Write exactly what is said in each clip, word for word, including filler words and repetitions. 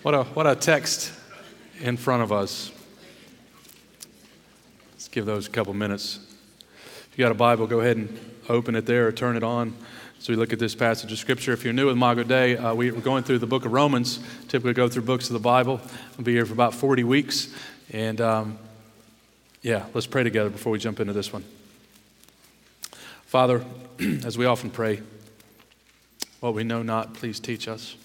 What a what a text in front of us. Let's give those a couple minutes. If you got a Bible, go ahead and open it there or turn it on as we look at this passage of Scripture. If you're new with Imago Dei, uh, we, we're going through the book of Romans. Typically go through books of the Bible. We'll be here for about forty weeks. And um, yeah, let's pray together before we jump into this one. Father, as we often pray, what we know not, please teach us.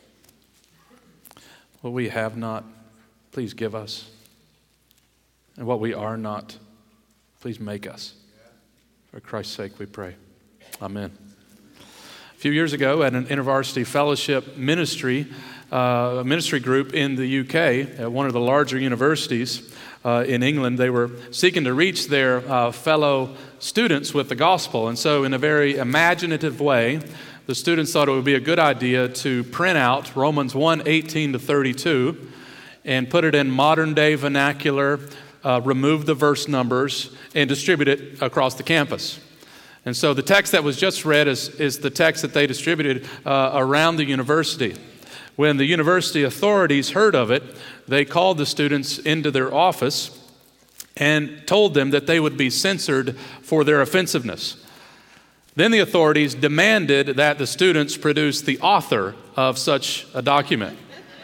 What we have not, please give us. And what we are not, please make us. For Christ's sake we pray. Amen. A few years ago at an InterVarsity Fellowship ministry, uh, ministry group in the U K, at one of the larger universities uh, in England, they were seeking to reach their uh, fellow students with the gospel. And so in a very imaginative way, the students thought it would be a good idea to print out Romans one, eighteen to thirty-two and put it in modern day vernacular, uh, remove the verse numbers, and distribute it across the campus. And so the text that was just read is, is the text that they distributed uh, around the university. When the university authorities heard of it, they called the students into their office and told them that they would be censored for their offensiveness. Then the authorities demanded that the students produce the author of such a document.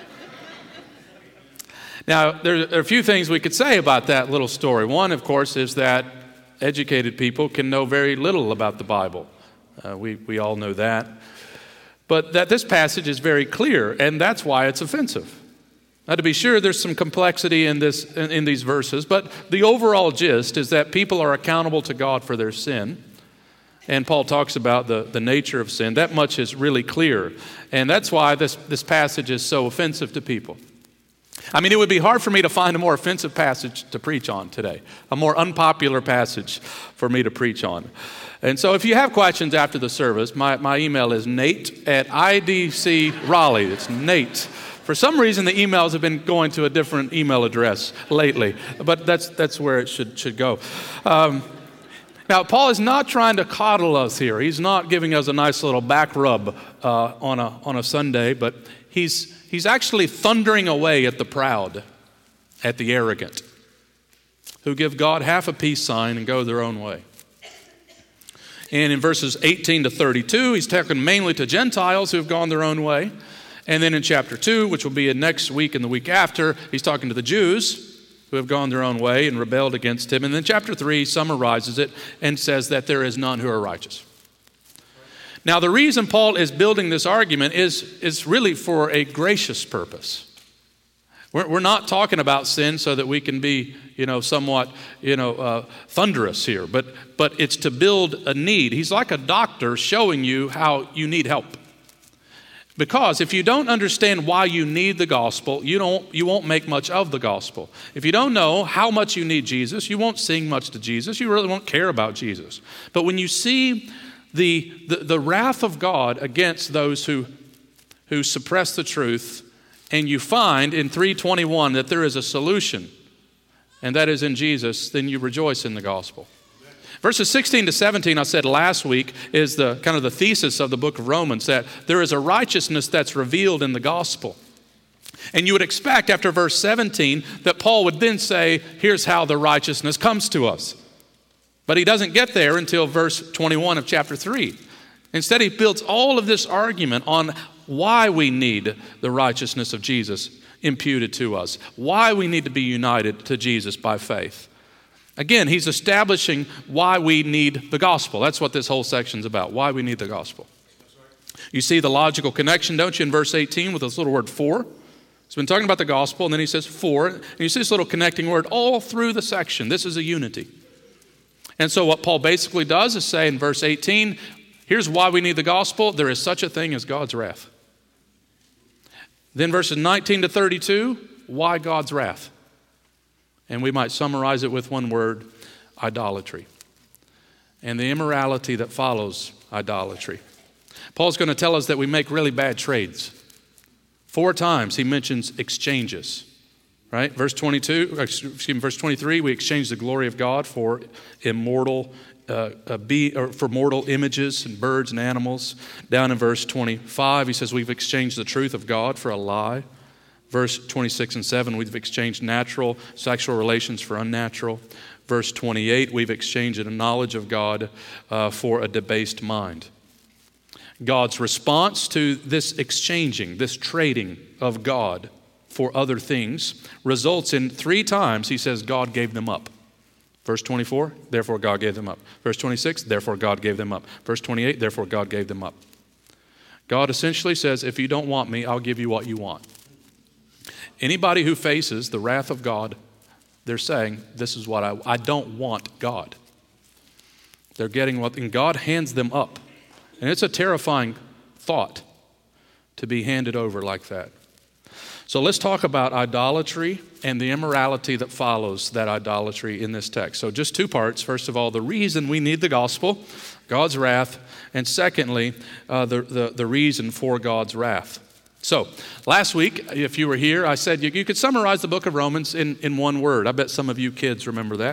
Now, there are a few things we could say about that little story. One, of course, is that educated people can know very little about the Bible. Uh, we, we all know that. But that this passage is very clear, and that's why it's offensive. Now, to be sure, there's some complexity in this in, in these verses, but the overall gist is that people are accountable to God for their sin. And Paul talks about the, the nature of sin. That much is really clear. And that's why this, this passage is so offensive to people. I mean, it would be hard for me to find a more offensive passage to preach on today, a more unpopular passage for me to preach on. And so if you have questions after the service, my, my email is nate at I D C Raleigh. It's Nate. For some reason, the emails have been going to a different email address lately, but that's, that's where it should, should go. Um, Now, Paul is not trying to coddle us here. He's not giving us a nice little back rub uh, on a on a Sunday, but he's he's actually thundering away at the proud, at the arrogant, who give God half a peace sign and go their own way. And in verses eighteen to thirty-two, he's talking mainly to Gentiles who have gone their own way. And then in chapter two, which will be in next week and the week after, he's talking to the Jews who have gone their own way and rebelled against him. And then chapter three summarizes it and says that there is none who are righteous. Now, the reason Paul is building this argument is, is really for a gracious purpose. We're, we're not talking about sin so that we can be, you know, somewhat, you know, uh, thunderous here, but, but it's to build a need. He's like a doctor showing you how you need help. Because if you don't understand why you need the gospel, you don't you won't make much of the gospel. If you don't know how much you need Jesus, you won't sing much to Jesus. You really won't care about Jesus. But when you see the the, the wrath of God against those who who suppress the truth, and you find in three twenty-one that there is a solution, and that is in Jesus, then you rejoice in the gospel. Verses sixteen to seventeen, I said last week, is the kind of the thesis of the book of Romans, that there is a righteousness that's revealed in the gospel. And you would expect after verse seventeen that Paul would then say, here's how the righteousness comes to us. But he doesn't get there until verse twenty-one of chapter three. Instead, he builds all of this argument on why we need the righteousness of Jesus imputed to us, why we need to be united to Jesus by faith. Again, he's establishing why we need the gospel. That's what this whole section's about, why we need the gospel. You see the logical connection, don't you, in verse eighteen with this little word for? He's been talking about the gospel, and then he says for, and you see this little connecting word all through the section. This is a unity. And so what Paul basically does is say in verse eighteen, here's why we need the gospel. There is such a thing as God's wrath. Then verses nineteen to thirty-two, why God's wrath? And we might summarize it with one word, idolatry. And the immorality that follows idolatry. Paul's going to tell us that we make really bad trades. Four times he mentions exchanges, right? Verse twenty-two, excuse me, verse twenty-three, we exchange the glory of God for immortal, uh, uh, be, or for mortal images and birds and animals. Down in verse twenty-five, he says we've exchanged the truth of God for a lie. Verse twenty-six and seven, we've exchanged natural sexual relations for unnatural. Verse twenty-eight, we've exchanged a knowledge of God uh, for a debased mind. God's response to this exchanging, this trading of God for other things results in three times he says God gave them up. Verse twenty-four, therefore God gave them up. Verse twenty-six, therefore God gave them up. Verse twenty-eight, therefore God gave them up. God essentially says, if you don't want me, I'll give you what you want. Anybody who faces the wrath of God, they're saying, this is what I, I don't want God. They're getting what, and God hands them up. And it's a terrifying thought to be handed over like that. So let's talk about idolatry and the immorality that follows that idolatry in this text. So just two parts. First of all, the reason we need the gospel, God's wrath, and secondly, uh, the, the, the reason for God's wrath. So last week, if you were here, I said you, you could summarize the book of Romans in, in one word. I bet some of you kids remember that.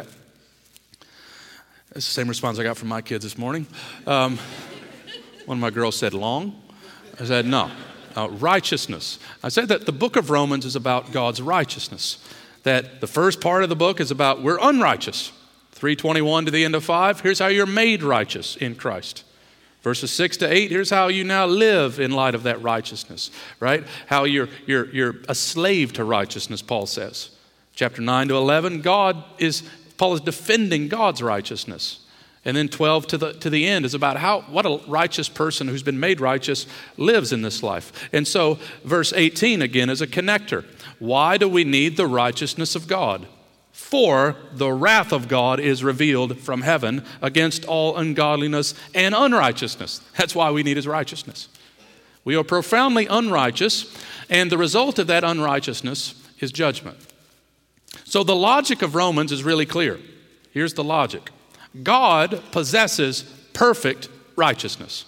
That's the same response I got from my kids this morning. Um, one of my girls said long. I said no. Uh, righteousness. I said that the book of Romans is about God's righteousness. That the first part of the book is about we're unrighteous. three twenty-one to the end of five, here's how you're made righteous in Christ. Verses six to eight, here's how you now live in light of that righteousness, right? How you're, you're, you're a slave to righteousness, Paul says. Chapter nine to eleven, God is, Paul is defending God's righteousness. And then twelve to the, to the end is about how, what a righteous person who's been made righteous lives in this life. And so verse eighteen again is a connector. Why do we need the righteousness of God? For the wrath of God is revealed from heaven against all ungodliness and unrighteousness. That's why we need his righteousness. We are profoundly unrighteous, and the result of that unrighteousness is judgment. So the logic of Romans is really clear. Here's the logic. God possesses perfect righteousness.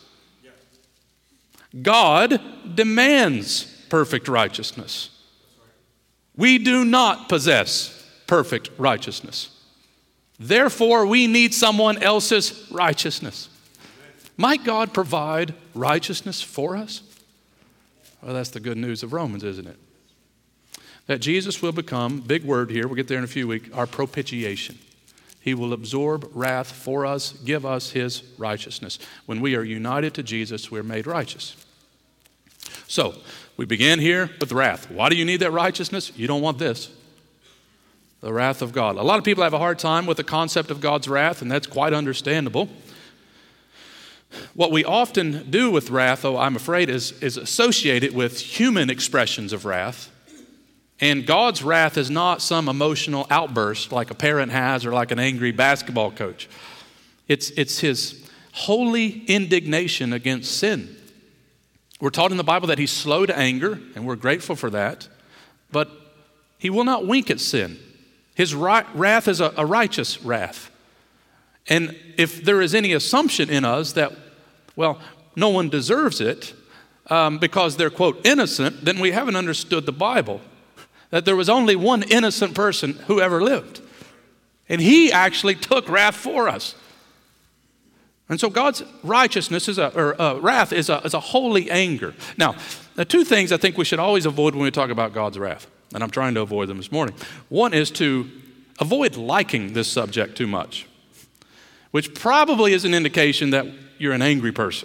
God demands perfect righteousness. We do not possess perfect righteousness. Therefore, we need someone else's righteousness. Might God provide righteousness for us? Well, that's the good news of Romans, isn't it? That Jesus will become, big word here, we'll get there in a few weeks, our propitiation. He will absorb wrath for us, give us his righteousness. When we are united to Jesus, we're made righteous. So, we begin here with wrath. Why do you need that righteousness? You don't want this. The wrath of God. A lot of people have a hard time with the concept of God's wrath, and that's quite understandable. What we often do with wrath, though, I'm afraid, is, is associate it with human expressions of wrath. And God's wrath is not some emotional outburst like a parent has or like an angry basketball coach. It's, it's his holy indignation against sin. We're taught in the Bible that he's slow to anger, and we're grateful for that. But he will not wink at sin. His wrath is a, a righteous wrath. And if there is any assumption in us that, well, no one deserves it um, because they're, quote, innocent, then we haven't understood the Bible. That there was only one innocent person who ever lived. And he actually took wrath for us. And so God's righteousness is a, or uh, wrath is a, is a holy anger. Now, the two things I think we should always avoid when we talk about God's wrath. And I'm trying to avoid them this morning. One is to avoid liking this subject too much, which probably is an indication that you're an angry person.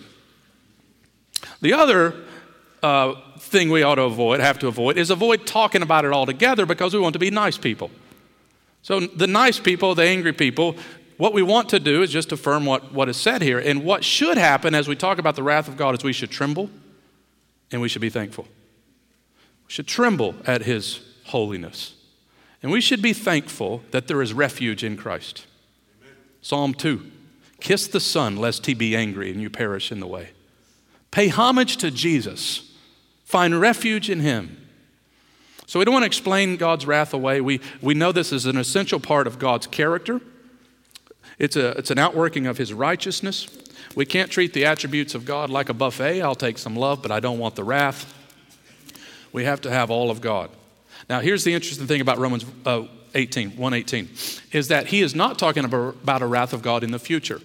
The other uh, thing we ought to avoid, have to avoid, is avoid talking about it altogether because we want to be nice people. So the nice people, the angry people, what we want to do is just affirm what, what is said here. And what should happen as we talk about the wrath of God is we should tremble and we should be thankful. We should tremble at his holiness. And we should be thankful that there is refuge in Christ. Amen. Psalm two, kiss the Son lest he be angry and you perish in the way. Pay homage to Jesus. Find refuge in him. So we don't want to explain God's wrath away. We, we know this is an essential part of God's character. It's, a, it's an outworking of his righteousness. We can't treat the attributes of God like a buffet. I'll take some love, but I don't want the wrath. We have to have all of God. Now, here's the interesting thing about Romans uh, eighteen, one eighteen, is that he is not talking about a wrath of God in the future,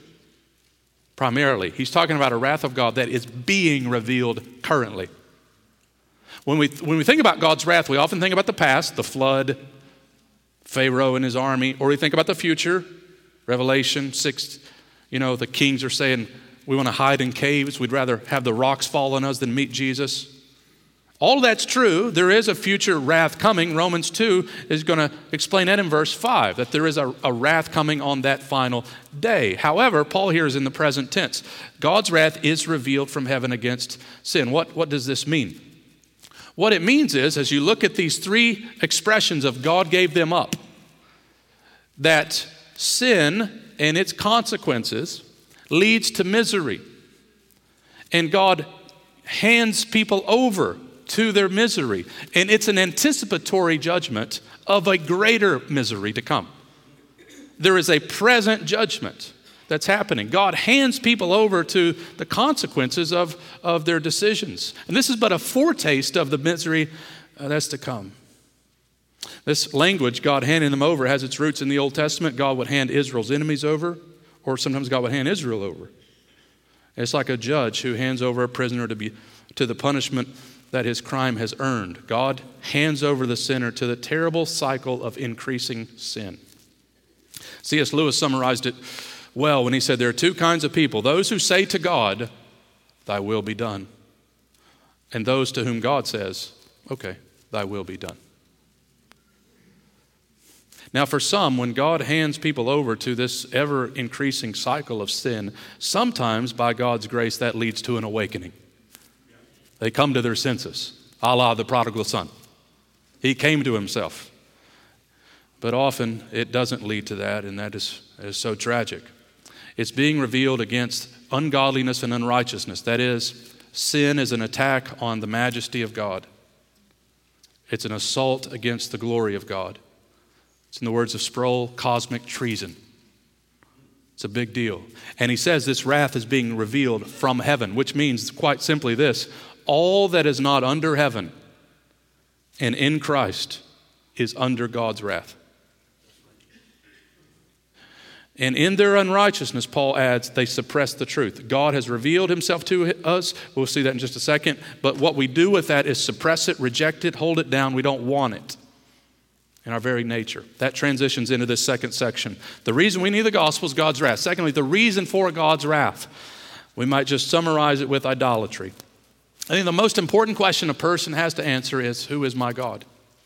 primarily. He's talking about a wrath of God that is being revealed currently. When we, when we think about God's wrath, we often think about the past, the flood, Pharaoh and his army, or we think about the future, Revelation six, you know, the kings are saying, we want to hide in caves. We'd rather have the rocks fall on us than meet Jesus. All that's true. There is a future wrath coming. Romans two is going to explain that in verse five, that there is a, a wrath coming on that final day. However, Paul here is in the present tense. God's wrath is revealed from heaven against sin. What, what does this mean? What it means is, as you look at these three expressions of God gave them up, that sin and its consequences leads to misery. And God hands people over to their misery. And it's an anticipatory judgment of a greater misery to come. There is a present judgment that's happening. God hands people over to the consequences of, of their decisions. And this is but a foretaste of the misery uh, that's to come. This language, God handing them over, has its roots in the Old Testament. God would hand Israel's enemies over, or sometimes God would hand Israel over. It's like a judge who hands over a prisoner to be to the punishment that his crime has earned. God hands over the sinner to the terrible cycle of increasing sin. C S Lewis summarized it well when he said there are two kinds of people: those who say to God, "Thy will be done," and those to whom God says, "Okay, thy will be done." Now, for some, when God hands people over to this ever-increasing cycle of sin, sometimes, by God's grace, that leads to an awakening. They come to their senses, a la the prodigal son. He came to himself. But often, it doesn't lead to that, and that is, is so tragic. It's being revealed against ungodliness and unrighteousness. That is, sin is an attack on the majesty of God. It's an assault against the glory of God. It's, in the words of Sproul, cosmic treason. It's a big deal. And he says this wrath is being revealed from heaven, which means quite simply this: all that is not under heaven and in Christ is under God's wrath. And in their unrighteousness, Paul adds, they suppress the truth. God has revealed himself to us. We'll see that in just a second. But what we do with that is suppress it, reject it, hold it down. We don't want it in our very nature. That transitions into this second section. The reason we need the gospel is God's wrath. Secondly, the reason for God's wrath. We might just summarize it with idolatry. I think the most important question a person has to answer is, who is my God?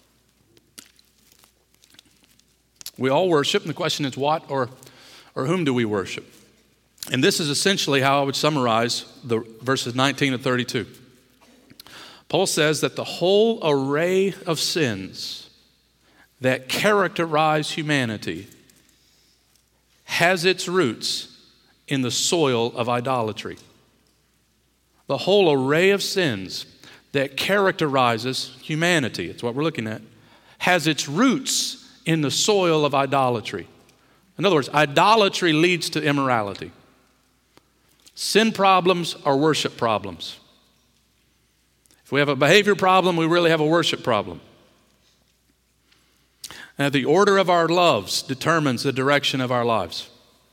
We all worship, and the question is what or, or whom do we worship? And this is essentially how I would summarize the verses nineteen to thirty-two. Paul says that the whole array of sins that characterize humanity has its roots in the soil of idolatry. The whole array of sins that characterizes humanity, it's what we're looking at, has its roots in the soil of idolatry. In other words, idolatry leads to immorality. Sin problems are worship problems. If we have a behavior problem, we really have a worship problem. And the order of our loves determines the direction of our lives.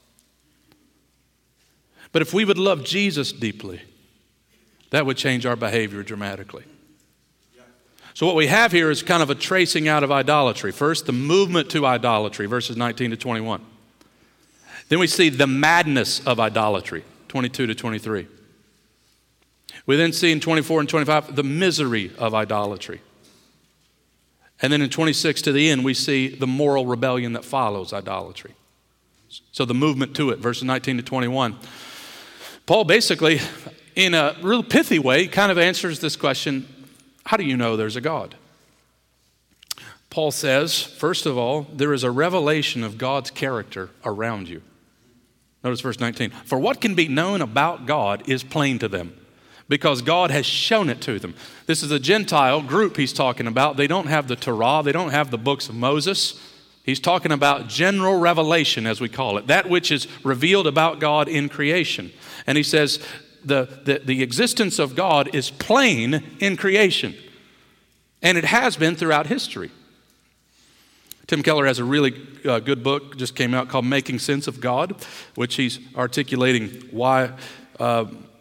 But if we would love Jesus deeply, that would change our behavior dramatically. So what we have here is kind of a tracing out of idolatry. First, the movement to idolatry, verses nineteen to twenty-one. Then we see the madness of idolatry, twenty-two to twenty-three. We then see in twenty-four and twenty-five the misery of idolatry. And then in twenty-six to the end, we see the moral rebellion that follows idolatry. So the movement to it, verses nineteen to twenty-one. Paul basically, in a real pithy way, kind of answers this question: how do you know there's a God? Paul says, first of all, there is a revelation of God's character around you. Notice verse nineteen. For what can be known about God is plain to them, because God has shown it to them. This is a Gentile group he's talking about. They don't have the Torah. They don't have the books of Moses. He's talking about general revelation, as we call it, that which is revealed about God in creation. And he says the, the, the existence of God is plain in creation, and it has been throughout history. Tim Keller has a really uh, good book, just came out, called Making Sense of God, which he's articulating why uh,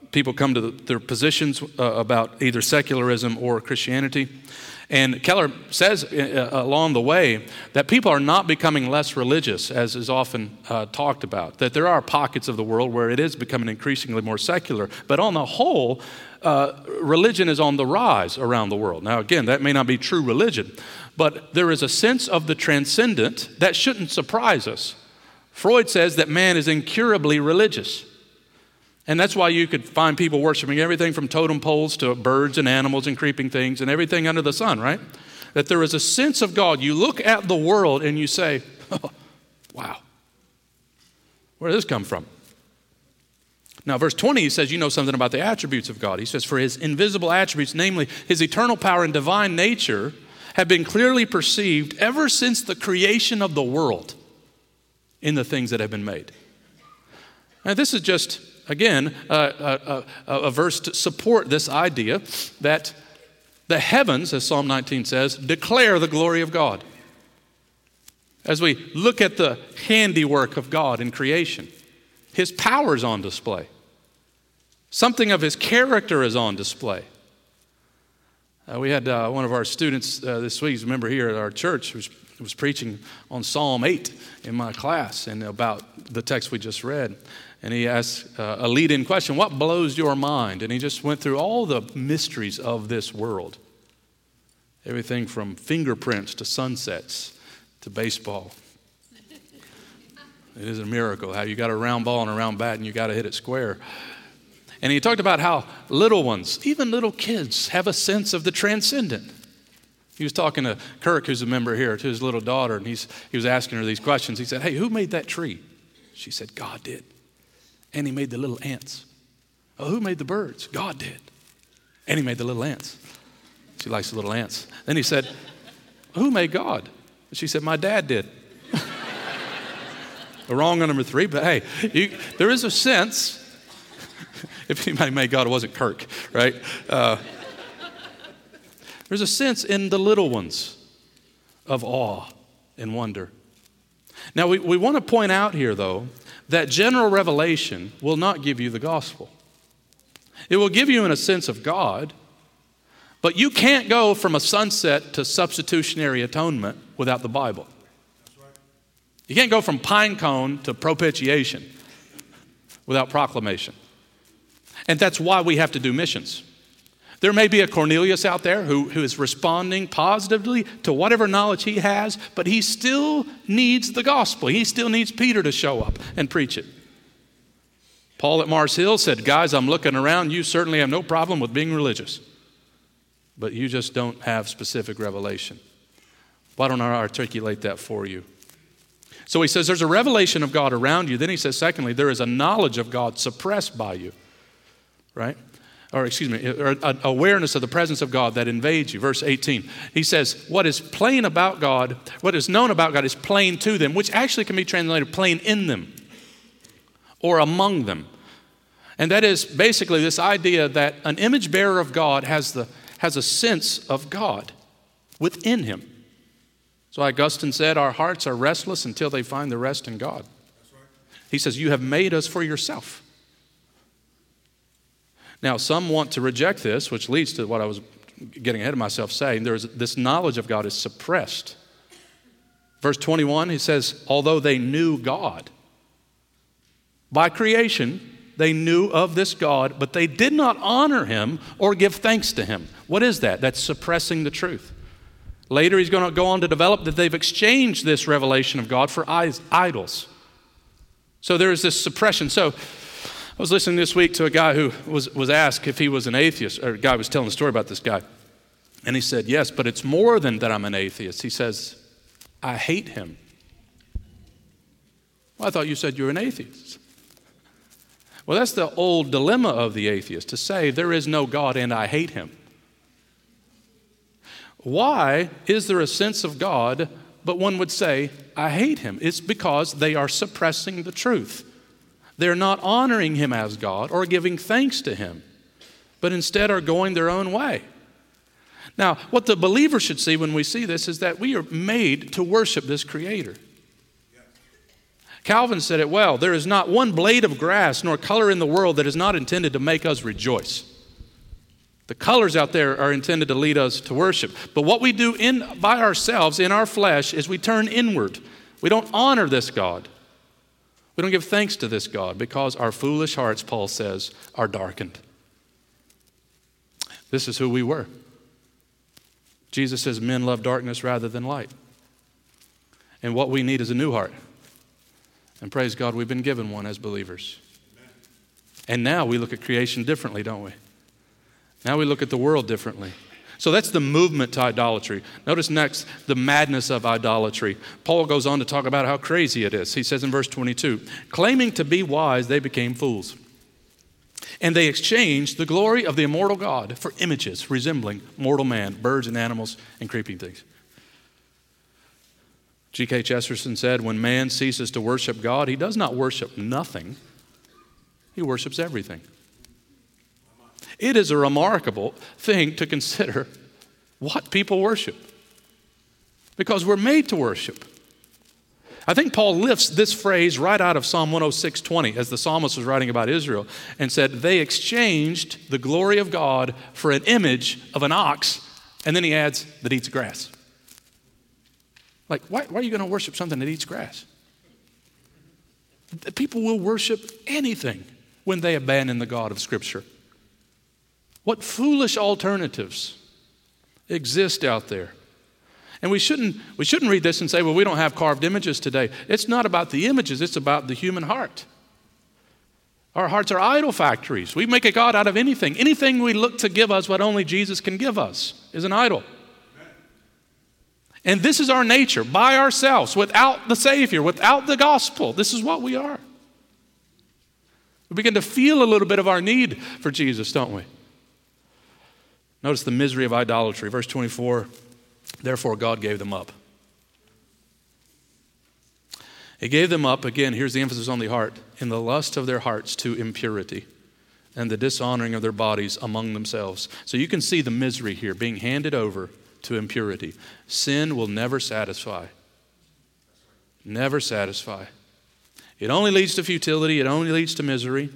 people come to the, their positions uh, about either secularism or Christianity. And Keller says uh, along the way that people are not becoming less religious, as is often uh, talked about, that there are pockets of the world where it is becoming increasingly more secular. But on the whole, uh, religion is on the rise around the world. Now, again, that may not be true religion, but there is a sense of the transcendent that shouldn't surprise us. Freud says that man is incurably religious. And that's why you could find people worshiping everything from totem poles to birds and animals and creeping things and everything under the sun, right? That there is a sense of God. You look at the world and you say, oh, wow, where did this come from? Now, verse twenty, he says, you know something about the attributes of God. He says, for his invisible attributes, namely his eternal power and divine nature, have been clearly perceived ever since the creation of the world in the things that have been made. Now, this is just... Again, uh, a, a, a verse to support this idea that the heavens, as Psalm nineteen says, declare the glory of God. As we look at the handiwork of God in creation, his power is on display. Something of his character is on display. Uh, we had uh, one of our students uh, this week, remember here at our church, who was, who was preaching on Psalm eight in my class and about the text we just read. And he asked uh, a lead-in question, what blows your mind? And he just went through all the mysteries of this world. Everything from fingerprints to sunsets to baseball. It is a miracle how you got a round ball and a round bat and you got to hit it square. And he talked about how little ones, even little kids, have a sense of the transcendent. He was talking to Kirk, who's a member here, to his little daughter, and he's, he was asking her these questions. He said, hey, who made that tree? She said, God did. And he made the little ants. Oh, who made the birds? God did. And he made the little ants. She likes the little ants. Then he said, who made God? She said, my dad did. Wrong on number three, but hey, you, there is a sense, if anybody made God, it wasn't Kirk, right? Uh, there's a sense in the little ones of awe and wonder. Now, we, we want to point out here, though, that general revelation will not give you the gospel. It will give you in a sense of God, but you can't go from a sunset to substitutionary atonement without the Bible. That's right. You can't go from pine cone to propitiation without proclamation. And that's why we have to do missions. There may be a Cornelius out there who, who is responding positively to whatever knowledge he has, but he still needs the gospel. He still needs Peter to show up and preach it. Paul at Mars Hill said, guys, I'm looking around. You certainly have no problem with being religious, but you just don't have specific revelation. Why don't I articulate that for you? So he says there's a revelation of God around you. Then he says, secondly, there is a knowledge of God suppressed by you, right? Or excuse me, or an awareness of the presence of God that invades you. Verse eighteen, he says, what is plain about God, what is known about God is plain to them, which actually can be translated plain in them or among them. And that is basically this idea that an image bearer of God has, the, has a sense of God within him. So Augustine said, our hearts are restless until they find the rest in God. That's right. He says, you have made us for yourself. Now, some want to reject this, which leads to what I was getting ahead of myself saying. There is this knowledge of God is suppressed. Verse twenty-one, he says, although they knew God. By creation, they knew of this God, but they did not honor him or give thanks to him. What is that? That's suppressing the truth. Later, he's going to go on to develop that they've exchanged this revelation of God for idols. So there is this suppression. So I was listening this week to a guy who was, was asked if he was an atheist, or a guy was telling a story about this guy. And he said, yes, but it's more than that I'm an atheist. He says, I hate him. Well, I thought you said you were an atheist. Well, that's the old dilemma of the atheist, to say there is no God and I hate him. Why is there a sense of God, but one would say, I hate him? It's because they are suppressing the truth. They're not honoring him as God or giving thanks to him, but instead are going their own way. Now, what the believer should see when we see this is that we are made to worship this Creator. Calvin said it well, there is not one blade of grass nor color in the world that is not intended to make us rejoice. The colors out there are intended to lead us to worship. But what we do in by ourselves, in our flesh, is we turn inward. We don't honor this God. We don't give thanks to this God because our foolish hearts, Paul says, are darkened. This is who we were. Jesus says men love darkness rather than light. And what we need is a new heart. And praise God, we've been given one as believers. Amen. And now we look at creation differently, don't we? Now we look at the world differently. So that's the movement to idolatry. Notice next, the madness of idolatry. Paul goes on to talk about how crazy it is. He says in verse twenty-two, claiming to be wise, they became fools. And they exchanged the glory of the immortal God for images resembling mortal man, birds and animals and creeping things. G K Chesterton said, when man ceases to worship God, he does not worship nothing. He worships everything. It is a remarkable thing to consider what people worship, because we're made to worship. I think Paul lifts this phrase right out of Psalm one oh six twenty as the psalmist was writing about Israel and said, they exchanged the glory of God for an image of an ox, and then he adds, that eats grass. Like, why, why are you going to worship something that eats grass? People will worship anything when they abandon the God of Scripture. What foolish alternatives exist out there? And we shouldn't, we shouldn't read this and say, well, we don't have carved images today. It's not about the images, it's about the human heart. Our hearts are idol factories. We make a God out of anything. Anything we look to give us what only Jesus can give us is an idol. And this is our nature, by ourselves, without the Savior, without the gospel. This is what we are. We begin to feel a little bit of our need for Jesus, don't we? Notice the misery of idolatry. Verse twenty-four, therefore God gave them up. He gave them up, again, here's the emphasis on the heart, in the lust of their hearts to impurity and the dishonoring of their bodies among themselves. So you can see the misery here, being handed over to impurity. Sin will never satisfy. Never satisfy. It only leads to futility. It only leads to misery.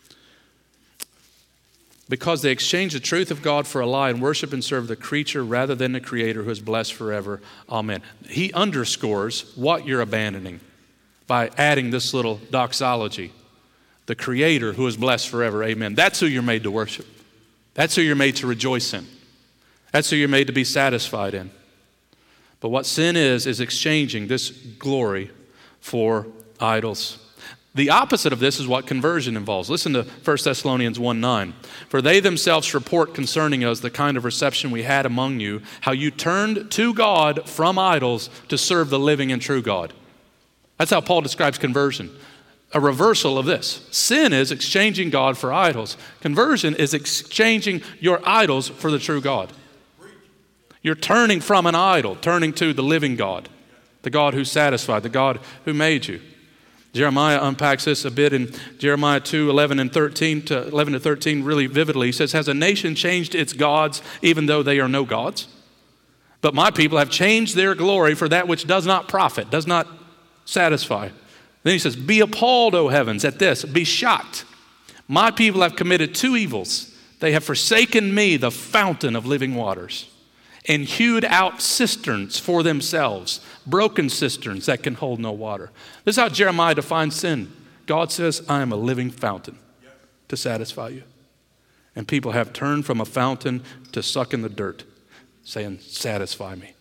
Because they exchange the truth of God for a lie and worship and serve the creature rather than the Creator who is blessed forever. Amen. He underscores what you're abandoning by adding this little doxology. The Creator who is blessed forever. Amen. That's who you're made to worship. That's who you're made to rejoice in. That's who you're made to be satisfied in. But what sin is, is exchanging this glory for idols. The opposite of this is what conversion involves. Listen to First Thessalonians one nine. For they themselves report concerning us the kind of reception we had among you, how you turned to God from idols to serve the living and true God. That's how Paul describes conversion. A reversal of this. Sin is exchanging God for idols. Conversion is exchanging your idols for the true God. You're turning from an idol, turning to the living God, the God who's satisfied, the God who made you. Jeremiah unpacks this a bit in Jeremiah two, eleven and thirteen to eleven to thirteen really vividly. He says, has a nation changed its gods even though they are no gods? But my people have changed their glory for that which does not profit, does not satisfy. Then he says, be appalled, O heavens, at this, be shocked. My people have committed two evils. They have forsaken me, the fountain of living waters, and hewed out cisterns for themselves, broken cisterns that can hold no water. This is how Jeremiah defines sin. God says, I am a living fountain to satisfy you. And people have turned from a fountain to suck in the dirt, saying, satisfy me.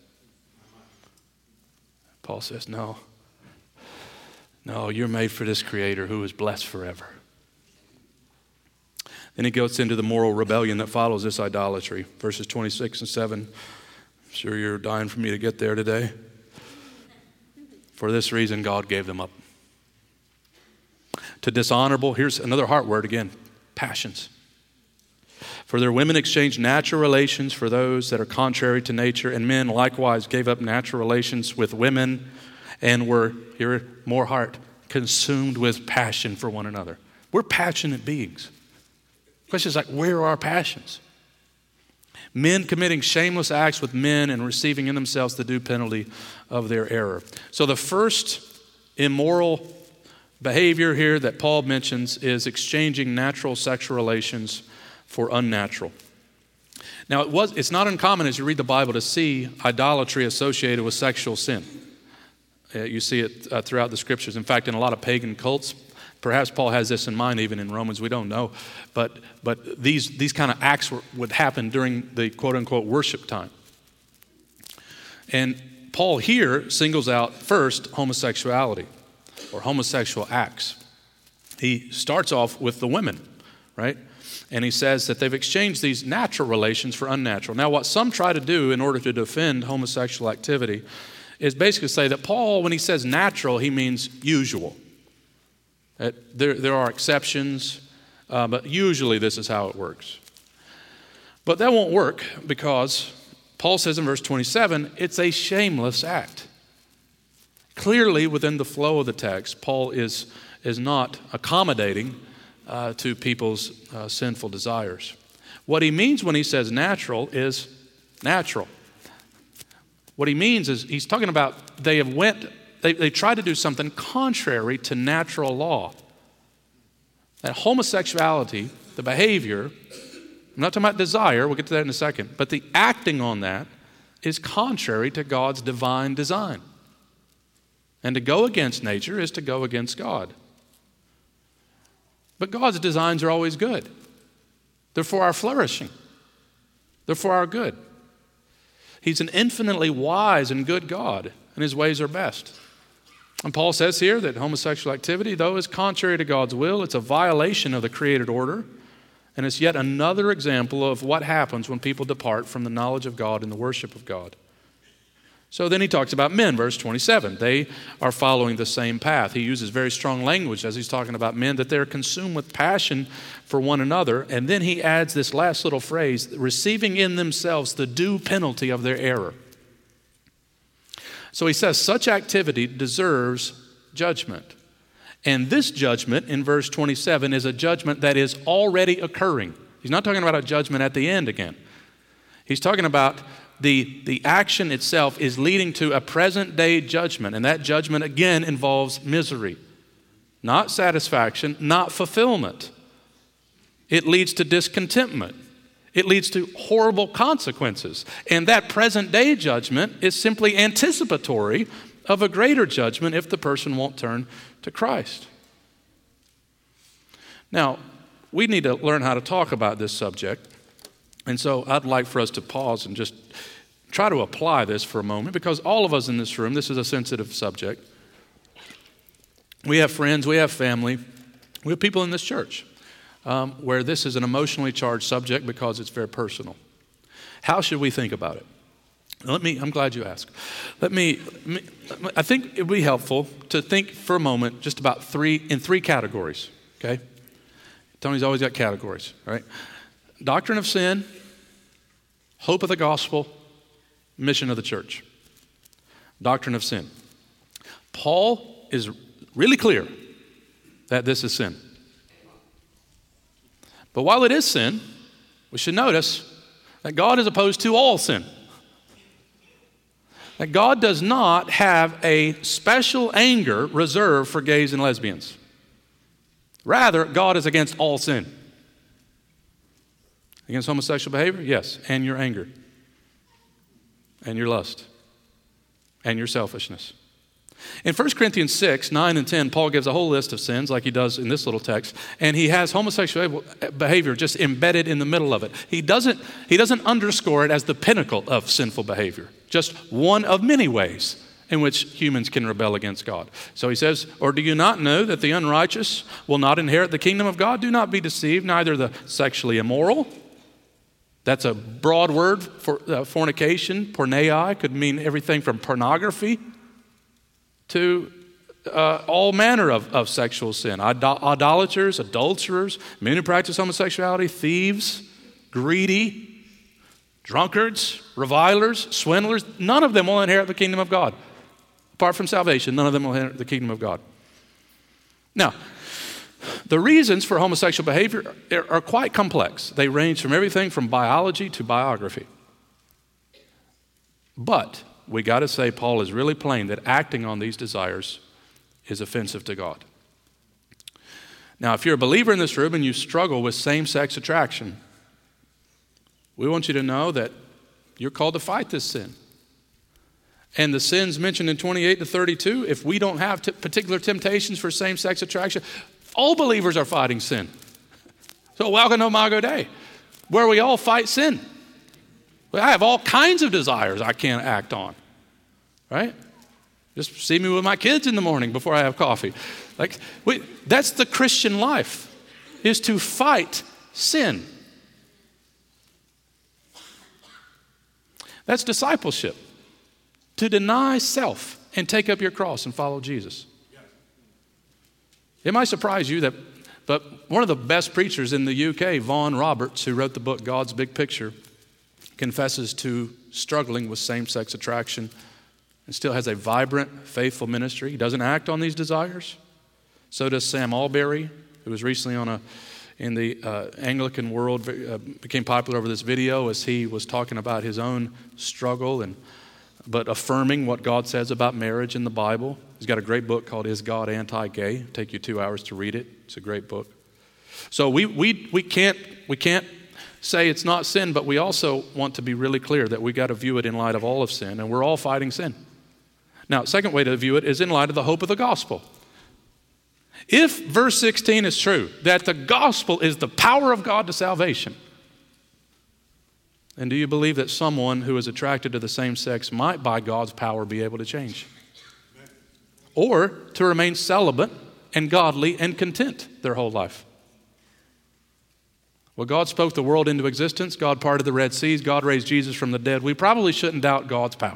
Paul says, no. No, you're made for this Creator who is blessed forever. Then he goes into the moral rebellion that follows this idolatry. Verses twenty-six and seven. I'm sure you're dying for me to get there today. For this reason, God gave them up. To dishonorable, here's another heart word again, passions. For their women exchanged natural relations for those that are contrary to nature, and men likewise gave up natural relations with women and were, here, more heart, consumed with passion for one another. We're passionate beings. The question is like, where are our passions? Men committing shameless acts with men and receiving in themselves the due penalty of their error. So the first immoral behavior here that Paul mentions is exchanging natural sexual relations for unnatural. Now, it was, it's not uncommon as you read the Bible to see idolatry associated with sexual sin. Uh, you see it uh, throughout the scriptures. In fact, in a lot of pagan cults, perhaps Paul has this in mind even in Romans, we don't know. But, but these, these kind of acts were, would happen during the quote-unquote worship time. And Paul here singles out first homosexuality or homosexual acts. He starts off with the women, right? And he says that they've exchanged these natural relations for unnatural. Now, what some try to do in order to defend homosexual activity is basically say that Paul, when he says natural, he means usual. That there, there are exceptions, uh, but usually this is how it works. But that won't work because Paul says in verse twenty-seven, it's a shameless act. Clearly, within the flow of the text, Paul is, is not accommodating uh, to people's uh, sinful desires. What he means when he says natural is natural. What he means is he's talking about they have went, they, they tried to do something contrary to natural law. That homosexuality, the behavior, I'm not talking about desire, we'll get to that in a second, but the acting on that is contrary to God's divine design. And to go against nature is to go against God. But God's designs are always good. They're for our flourishing. They're for our good. He's an infinitely wise and good God, and his ways are best. And Paul says here that homosexual activity, though, is contrary to God's will. It's a violation of the created order. And it's yet another example of what happens when people depart from the knowledge of God and the worship of God. So then he talks about men, verse twenty-seven. They are following the same path. He uses very strong language as he's talking about men, that they're consumed with passion for one another. And then he adds this last little phrase, receiving in themselves the due penalty of their error. So he says such activity deserves judgment. And this judgment in verse twenty-seven is a judgment that is already occurring. He's not talking about a judgment at the end again. He's talking about the, the action itself is leading to a present day judgment. And that judgment again involves misery, not satisfaction, not fulfillment. It leads to discontentment. It leads to horrible consequences. And that present day judgment is simply anticipatory of a greater judgment if the person won't turn to Christ. Now, we need to learn how to talk about this subject. And so I'd like for us to pause and just try to apply this for a moment, because all of us in this room, this is a sensitive subject. We have friends, we have family, we have people in this church um, where this is an emotionally charged subject because it's very personal. How should we think about it? Let me, I'm glad you asked. Let me, I think it would be helpful to think for a moment just about three, in three categories, okay? Tony's always got categories, right? Doctrine of sin, hope of the gospel, mission of the church. Doctrine of sin. Paul is really clear that this is sin. But while it is sin, we should notice that God is opposed to all sin. That God does not have a special anger reserved for gays and lesbians. Rather, God is against all sin. Against homosexual behavior? Yes. And your anger. And your lust. And your selfishness. In First Corinthians six, nine and ten, Paul gives a whole list of sins like he does in this little text. And he has homosexual behavior just embedded in the middle of it. He doesn't, he doesn't underscore it as the pinnacle of sinful behavior. Just one of many ways in which humans can rebel against God. So he says, or do you not know that the unrighteous will not inherit the kingdom of God? Do not be deceived, neither the sexually immoral. That's a broad word for uh, fornication. Porneia could mean everything from pornography to uh, all manner of, of sexual sin. Idol- idolaters, adulterers, men who practice homosexuality, thieves, greedy, drunkards, revilers, swindlers. None of them will inherit the kingdom of God. Apart from salvation, none of them will inherit the kingdom of God. Now, the reasons for homosexual behavior are quite complex. They range from everything from biology to biography. But we got to say Paul is really plain that acting on these desires is offensive to God. Now, if you're a believer in this room and you struggle with same-sex attraction, we want you to know that you're called to fight this sin. And the sins mentioned in twenty-eight to thirty-two, if we don't have t- particular temptations for same-sex attraction, all believers are fighting sin. So welcome to Imago Dei, where we all fight sin. I have all kinds of desires I can't act on, right? Just see me with my kids in the morning before I have coffee. Like, we, that's the Christian life, is to fight sin. That's discipleship, to deny self and take up your cross and follow Jesus. It might surprise you that, but one of the best preachers in the U K, Vaughan Roberts, who wrote the book God's Big Picture, confesses to struggling with same-sex attraction and still has a vibrant, faithful ministry. He doesn't act on these desires. So does Sam Alberry, who was recently on a in the uh, Anglican world, uh, became popular over this video as he was talking about his own struggle, and but affirming what God says about marriage in the Bible. He's got a great book called Is God Anti-Gay? It'll take you two hours to read it. It's a great book. So we we we can't we can't say it's not sin, but we also want to be really clear that we got to view it in light of all of sin, and we're all fighting sin. Now, second way to view it is in light of the hope of the gospel. If verse sixteen is true, that the gospel is the power of God to salvation, then do you believe that someone who is attracted to the same sex might by God's power be able to change? Or to remain celibate and godly and content their whole life? Well, God spoke the world into existence. God parted the Red Seas. God raised Jesus from the dead. We probably shouldn't doubt God's power.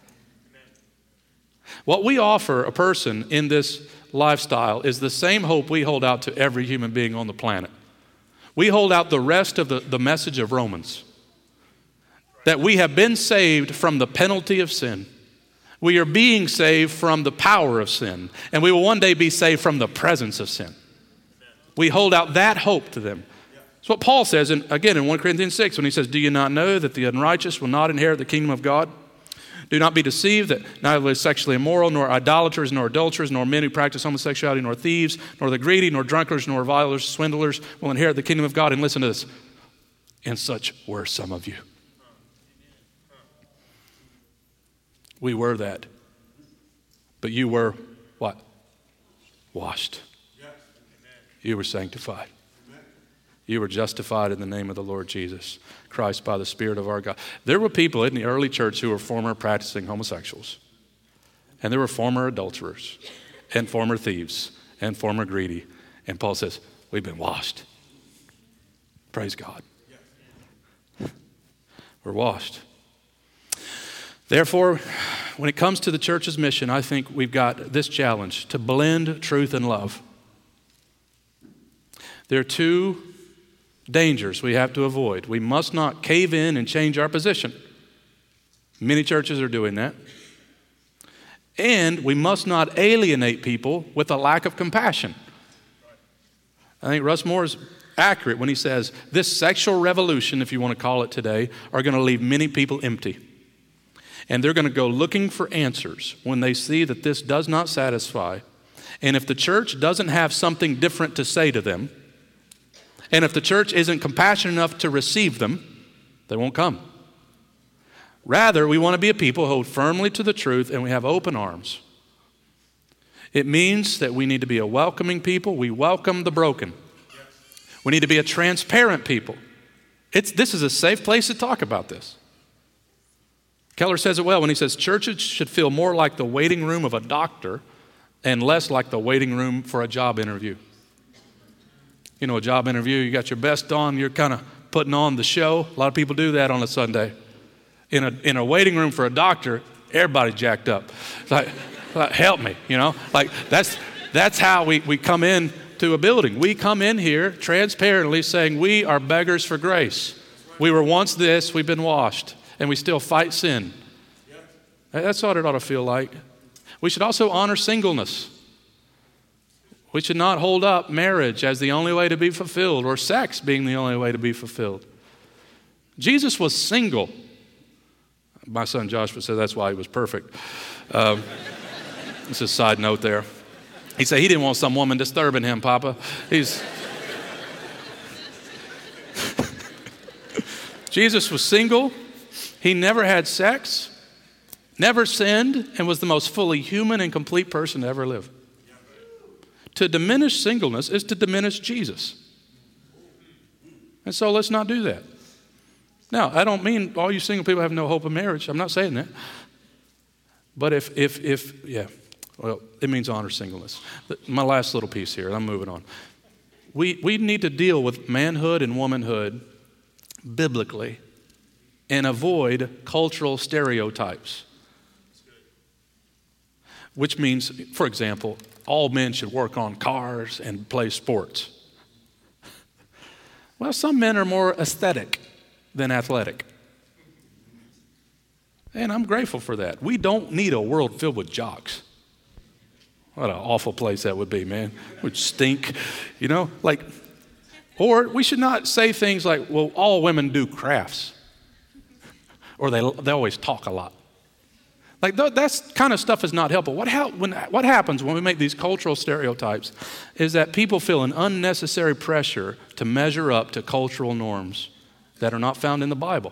What we offer a person in this lifestyle is the same hope we hold out to every human being on the planet. We hold out the rest of the, the message of Romans, that we have been saved from the penalty of sin. We are being saved from the power of sin, and we will one day be saved from the presence of sin. We hold out that hope to them. That's what Paul says, in, again, in First Corinthians six, when he says, do you not know that the unrighteous will not inherit the kingdom of God? Do not be deceived, that neither is sexually immoral, nor idolaters, nor adulterers, nor men who practice homosexuality, nor thieves, nor the greedy, nor drunkards, nor revilers, swindlers will inherit the kingdom of God. And listen to this. And such were some of you. We were that. But you were what? Washed. You were sanctified. You were justified in the name of the Lord Jesus Christ by the Spirit of our God. There were people in the early church who were former practicing homosexuals. And there were former adulterers and former thieves and former greedy. And Paul says, we've been washed. Praise God. We're washed. Therefore, when it comes to the church's mission, I think we've got this challenge to blend truth and love. There are two dangers we have to avoid. We must not cave in and change our position. Many churches are doing that. And we must not alienate people with a lack of compassion. I think Russ Moore is accurate when he says this sexual revolution, if you want to call it today, are going to leave many people empty. And they're going to go looking for answers when they see that this does not satisfy. And if the church doesn't have something different to say to them, and if the church isn't compassionate enough to receive them, they won't come. Rather, we want to be a people who hold firmly to the truth and we have open arms. It means that we need to be a welcoming people. We welcome the broken. We need to be a transparent people. It's, this is a safe place to talk about this. Keller says it well when he says churches should feel more like the waiting room of a doctor and less like the waiting room for a job interview. You know, a job interview, you got your best on, you're kind of putting on the show. A lot of people do that on a Sunday. In a in a waiting room for a doctor, everybody's jacked up. It's like, like help me, you know? Like that's that's how we, we come in to a building. We come in here transparently saying we are beggars for grace. We were once this, we've been washed, and we still fight sin. That's what it ought to feel like. We should also honor singleness. We should not hold up marriage as the only way to be fulfilled or sex being the only way to be fulfilled. Jesus was single. My son Joshua said that's why he was perfect. Um, it's a side note there. He said he didn't want some woman disturbing him, Papa. He's Jesus was single. He never had sex, never sinned, and was the most fully human and complete person to ever live. To diminish singleness is to diminish Jesus. And so let's not do that. Now, I don't mean all you single people have no hope of marriage. I'm not saying that. But if, if, if, yeah, well, it means honor singleness. My last little piece here, I'm moving on. We, we need to deal with manhood and womanhood biblically and avoid cultural stereotypes. Which means, for example, all men should work on cars and play sports. Well, some men are more aesthetic than athletic. And I'm grateful for that. We don't need a world filled with jocks. What an awful place that would be, man. It would stink, you know, like, or we should not say things like, well, all women do crafts. Or they, they always talk a lot. Like that kind of stuff is not helpful. What, ha- when, what happens when we make these cultural stereotypes is that people feel an unnecessary pressure to measure up to cultural norms that are not found in the Bible.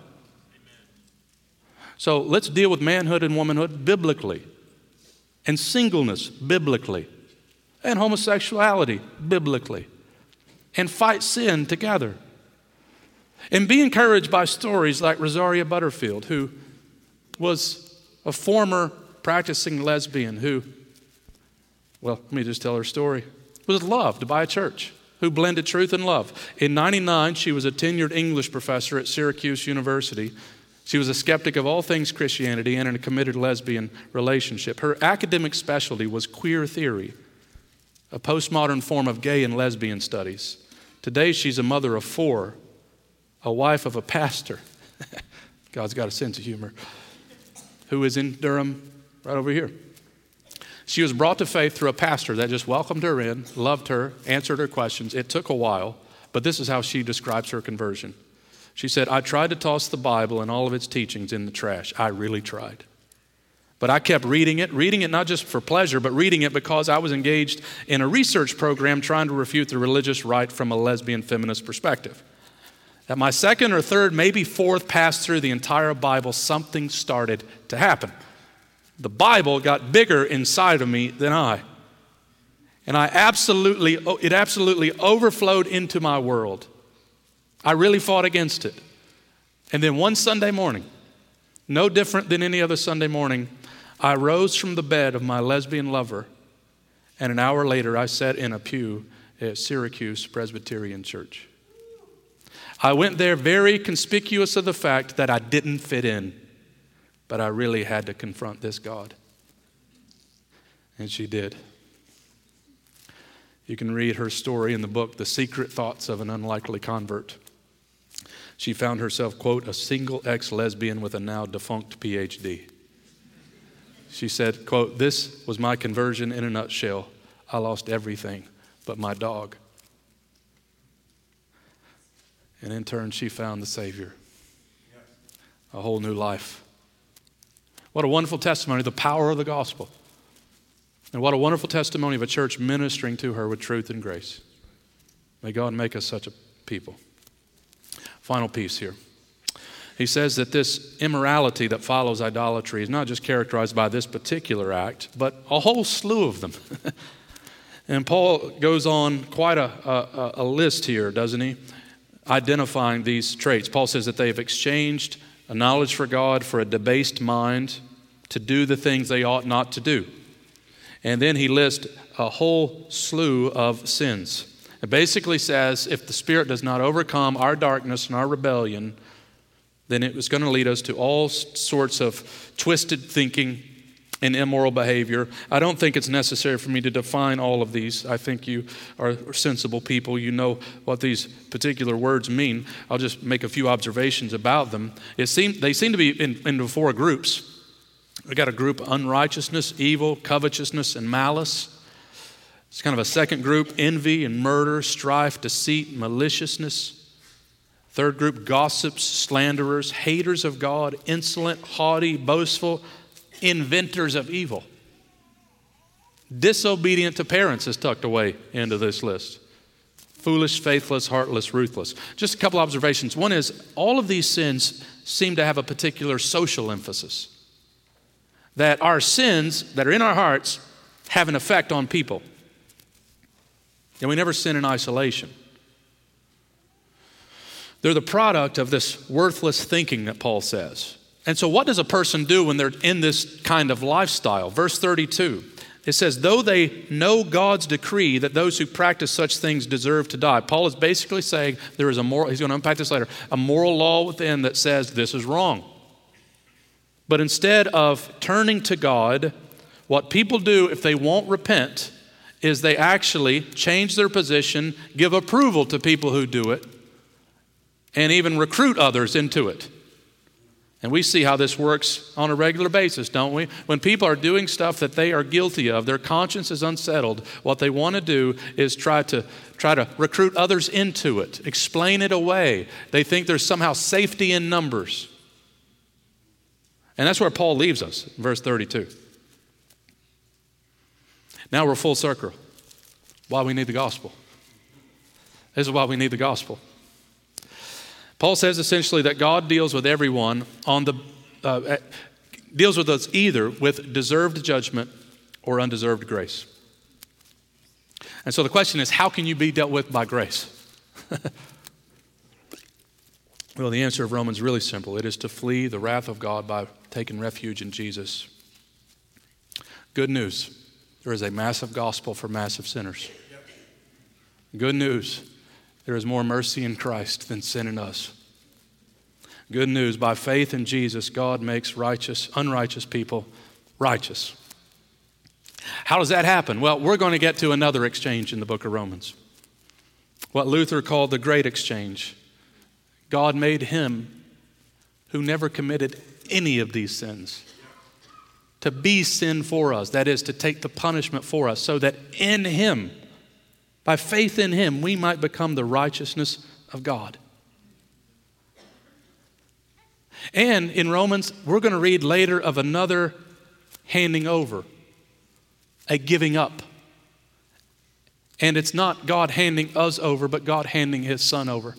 So let's deal with manhood and womanhood biblically, and singleness biblically, and homosexuality biblically, and fight sin together. And be encouraged by stories like Rosaria Butterfield, who was a former practicing lesbian who, well, let me just tell her story, was loved by a church who blended truth and love. In ninety-nine, she was a tenured English professor at Syracuse University. She was a skeptic of all things Christianity and in a committed lesbian relationship. Her academic specialty was queer theory, a postmodern form of gay and lesbian studies. Today, she's a mother of four, a wife of a pastor. God's got a sense of humor. Who is in Durham, right over here. She was brought to faith through a pastor that just welcomed her in, loved her, answered her questions. It took a while, but this is how she describes her conversion. She said, I tried to toss the Bible and all of its teachings in the trash. I really tried. But I kept reading it, reading it not just for pleasure, but reading it because I was engaged in a research program trying to refute the religious right from a lesbian feminist perspective. At my second or third, maybe fourth pass through the entire Bible, something started to happen. The Bible got bigger inside of me than I. And I absolutely, it absolutely overflowed into my world. I really fought against it. And then one Sunday morning, no different than any other Sunday morning, I rose from the bed of my lesbian lover, and an hour later I sat in a pew at Syracuse Presbyterian Church. I went there very conspicuous of the fact that I didn't fit in, but I really had to confront this God. And she did. You can read her story in the book, The Secret Thoughts of an Unlikely Convert. She found herself, quote, a single ex-lesbian with a now defunct P H D. She said, quote, this was my conversion in a nutshell. I lost everything but my dog. And in turn, she found the Savior. A whole new life. What a wonderful testimony, the power of the gospel. And what a wonderful testimony of a church ministering to her with truth and grace. May God make us such a people. Final piece here. He says that this immorality that follows idolatry is not just characterized by this particular act, but a whole slew of them. And Paul goes on quite a, a, a list here, doesn't he? Identifying these traits. Paul says that they have exchanged a knowledge for God for a debased mind to do the things they ought not to do. And then he lists a whole slew of sins. It basically says if the Spirit does not overcome our darkness and our rebellion, then it was going to lead us to all sorts of twisted thinking and immoral behavior. I don't think it's necessary for me to define all of these. I think you are sensible people. You know what these particular words mean. I'll just make a few observations about them. It seem, they seem to be in, into four groups. We got a group, unrighteousness, evil, covetousness, and malice. It's kind of a second group, envy and murder, strife, deceit, maliciousness. Third group, gossips, slanderers, haters of God, insolent, haughty, boastful, inventors of evil. Disobedient to parents is tucked away into this list. Foolish, faithless, heartless, ruthless. Just a couple observations. One is all of these sins seem to have a particular social emphasis. That our sins that are in our hearts have an effect on people. And we never sin in isolation. They're the product of this worthless thinking that Paul says. And so what does a person do when they're in this kind of lifestyle? Verse thirty-two, it says, though they know God's decree that those who practice such things deserve to die. Paul is basically saying there is a moral, he's going to unpack this later, a moral law within that says this is wrong. But instead of turning to God, what people do if they won't repent is they actually change their position, give approval to people who do it, and even recruit others into it. And we see how this works on a regular basis, don't we? When people are doing stuff that they are guilty of, their conscience is unsettled, what they want to do is try to try to recruit others into it, explain it away. They think there's somehow safety in numbers. And that's where Paul leaves us, verse thirty-two. Now we're full circle. Why we need the gospel. This is why we need the gospel. Paul says essentially that God deals with everyone on the uh, deals with us either with deserved judgment or undeserved grace. And so the question is, how can you be dealt with by grace? Well, the answer of Romans is really simple. It is to flee the wrath of God by taking refuge in Jesus. Good news. There is a massive gospel for massive sinners. Good news. There is more mercy in Christ than sin in us. Good news. By faith in Jesus, God makes righteous, unrighteous people righteous. How does that happen? Well, we're going to get to another exchange in the book of Romans. What Luther called the great exchange. God made him who never committed any of these sins to be sin for us. That is, to take the punishment for us, so that in him, by faith in him, we might become the righteousness of God. And in Romans, we're going to read later of another handing over, a giving up. And it's not God handing us over, but God handing his son over.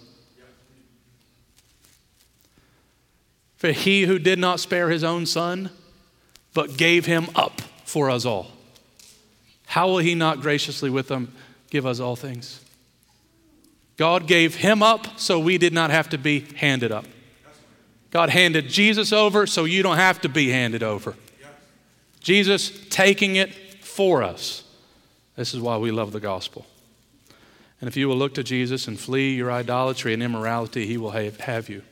For he who did not spare his own son, but gave him up for us all, how will he not graciously with him give us all things? God gave him up so we did not have to be handed up. God handed Jesus over so you don't have to be handed over. Jesus taking it for us. This is why we love the gospel. And if you will look to Jesus and flee your idolatry and immorality, he will have you.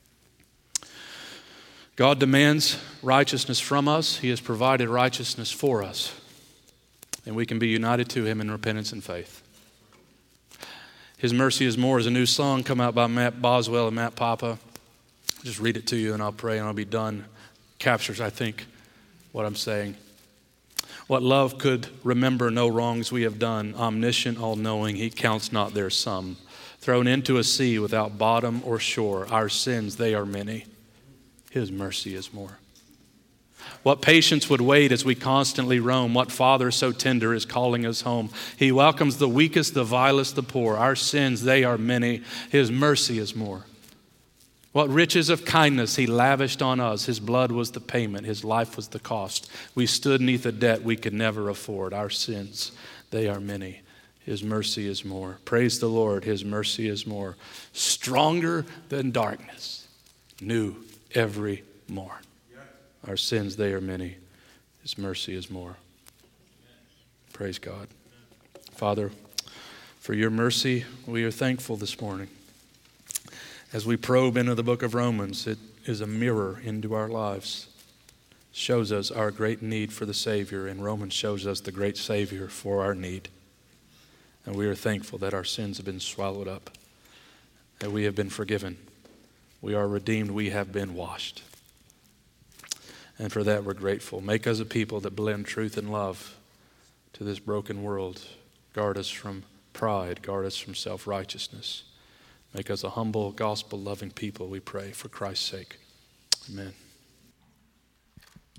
God demands righteousness from us. He has provided righteousness for us. And we can be united to him in repentance and faith. His Mercy is More is a new song come out by Matt Boswell and Matt Papa. I'll just read it to you and I'll pray and I'll be done. Captures, I think, what I'm saying. What love could remember no wrongs we have done, omniscient, all-knowing, he counts not their sum. Thrown into a sea without bottom or shore, our sins, they are many. His mercy is more. What patience would wait as we constantly roam? What father so tender is calling us home? He welcomes the weakest, the vilest, the poor. Our sins, they are many. His mercy is more. What riches of kindness he lavished on us. His blood was the payment. His life was the cost. We stood neath a debt we could never afford. Our sins, they are many. His mercy is more. Praise the Lord. His mercy is more. Stronger than darkness. New every morn. Our sins, they are many. His mercy is more. Praise God. Father, for your mercy, we are thankful this morning. As we probe into the book of Romans, it is a mirror into our lives. It shows us our great need for the Savior, and Romans shows us the great Savior for our need. And we are thankful that our sins have been swallowed up, that we have been forgiven. We are redeemed. We have been washed. And for that, we're grateful. Make us a people that blend truth and love to this broken world. Guard us from pride. Guard us from self-righteousness. Make us a humble, gospel-loving people, we pray, for Christ's sake. Amen.